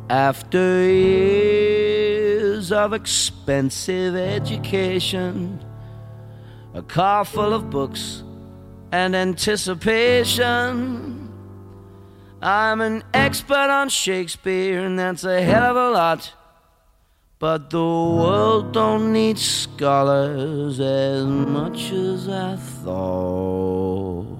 After years of expensive education, a car full of books and anticipation, I'm an expert on Shakespeare, and that's a hell of a lot. But the world don't need scholars as much as I thought.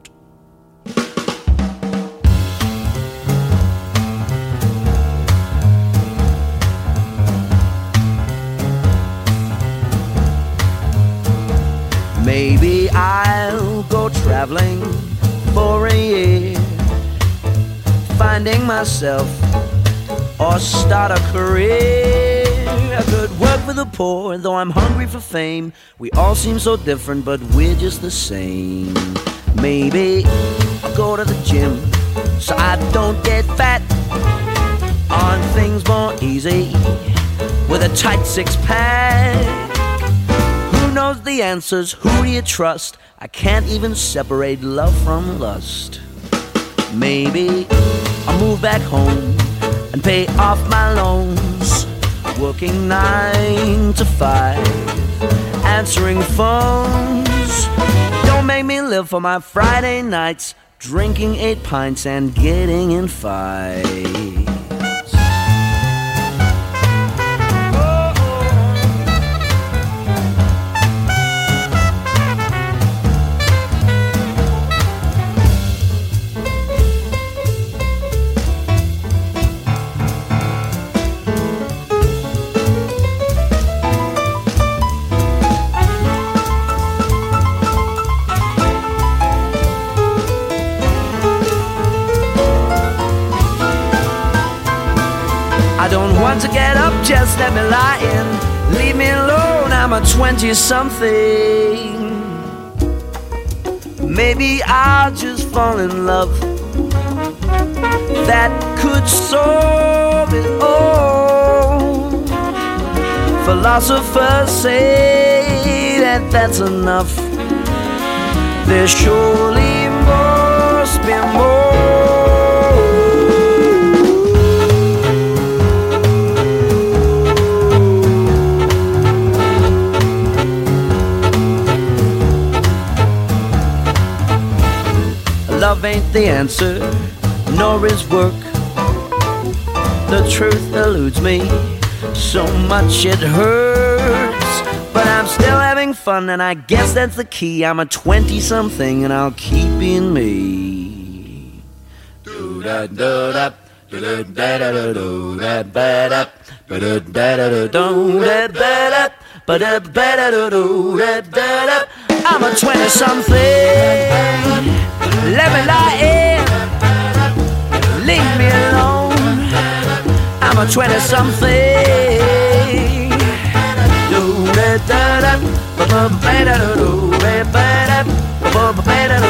Maybe I'll go traveling for a year, finding myself or start a career. I could work for the poor, though I'm hungry for fame. We all seem so different, but we're just the same. Maybe I'll go to the gym so I don't get fat, on things more easy with a tight six-pack. Who knows the answers? Who do you trust? I can't even separate love from lust. Maybe I'll move back home and pay off my loans, working 9 to 5, answering phones. Don't make me live for my Friday nights, drinking 8 pints and getting in fights. I don't want to get up, just let me lie in. Leave me alone, I'm a 20-something. Maybe I'll just fall in love. That could solve it all. Philosophers say that that's enough. There surely must be more. Love ain't the answer, nor is work. The truth eludes me, so much it hurts. But I'm still having fun, and I guess that's the key. I'm a 20-something, and I'll keep being me. Do-da-do-da, do-da-da-da-do-da-ba-da, ba-da-da-da-do-da-ba-da, ba-da-da-da-do-da-da-da. I'm a 20-something. Let me lie in, leave me alone. I'm a 20-something. Do-da-da-da, ba-ba-ba-da-do-da-ba-da, ba-ba-ba-da-do.